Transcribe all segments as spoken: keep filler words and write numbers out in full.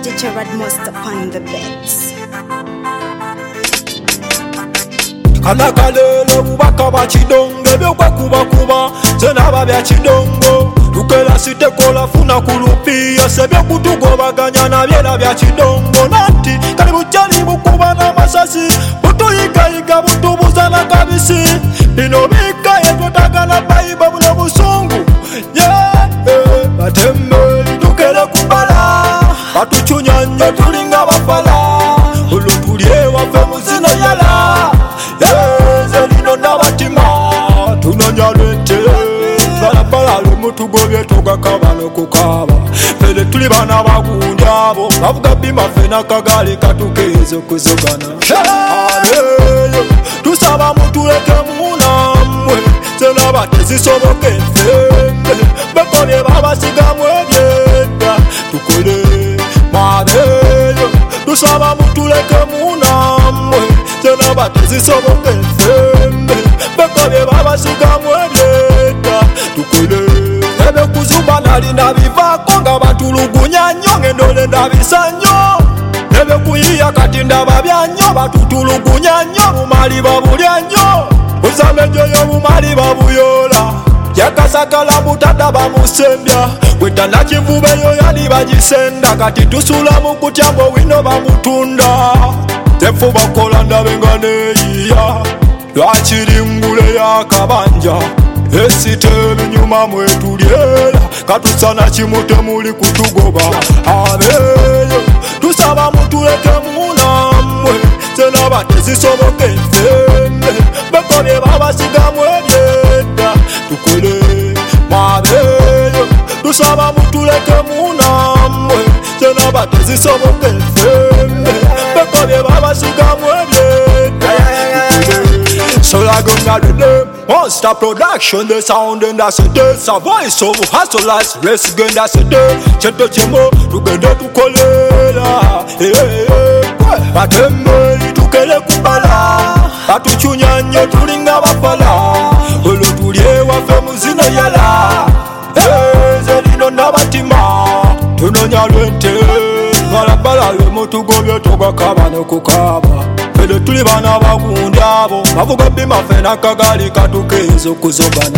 D J Gerard must upon the beats. Kanakalelo bubaka ba chidongo byokwa kuba kuba zena babya chidongo tukela site kola funa kulupia sebya kutugobaganya na byera bya chidongo nati kali buchali bukuba na masasi butoyika yika butubuza na kabisi bino bika yetotagala baiba buno busungu yeah eh, batembe tukela kubala batuchunyanya tulinga bafala ulupulye wafe muzina yala zelino nabatima tunonyalwete balabala lumutugobye tugakabano kukaba fele tuli bana bagundi abo bavuga bima fena kagale katukeze kuzogana aleyo tusaba mutuleke munamwe zena batezisoboke fembe bekobye babasigamwe byenda tukole mabeyo tusaba mutuleke munamwe zena batezisoboke fembe bekobye babasigamwe byenda tukole ebe kuzuba nali nabivako nga batulugunya nnyo ngendole ndabisanyo ebe kuyiya kati ndaba byanyo batutulugunya nnyo bumali babulya nnyo uzamejoyo bumali babuyola yakasakala butada bamusembya wetana kivubeyo yali bagisenda kati tusula mukutyambo wino bamutunda tefu bakola ndabenga neyiya lwakirimbule yakabanja esite binyuma mwetulyera katusana kimute muli kutugoba abeyo tusaba mutuleke munamwe zena batezisoboke fembe bekobye babasigamwe byenda tukole mabeyo tusaba mutuleke munamwe zena batezisoboke fembe bekobye babasigamwe byenda so I go now the name Monster Production, the sound and that's it. Sa voice of hustlers, race again that's it. Cheto chemo, tukende tukolela. Batembe, tukele kubala. Batuchunyanye tulinga bafala. Olutulye wafe muzina yala. Zelino nabatima, tunonyalwente. Balabala lumutugobye tugakabano kukaba. Fele tuli bana bagundi abo bavuga bima fena kagali katukezo kuzogana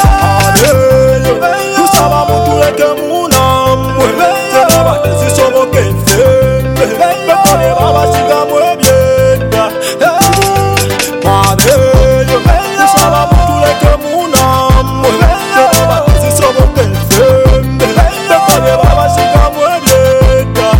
aleyo tusaba mutuleke munamwe zena batezisoboke fembe bekole babasigamwe byenda aleyo tusaba mutuleke munamwe zena batezisoboke fembe bekole babasigamwe byenda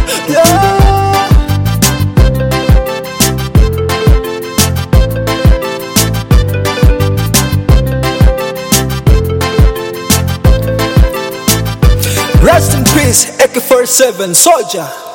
Rest in peace, A K forty-seven soldier.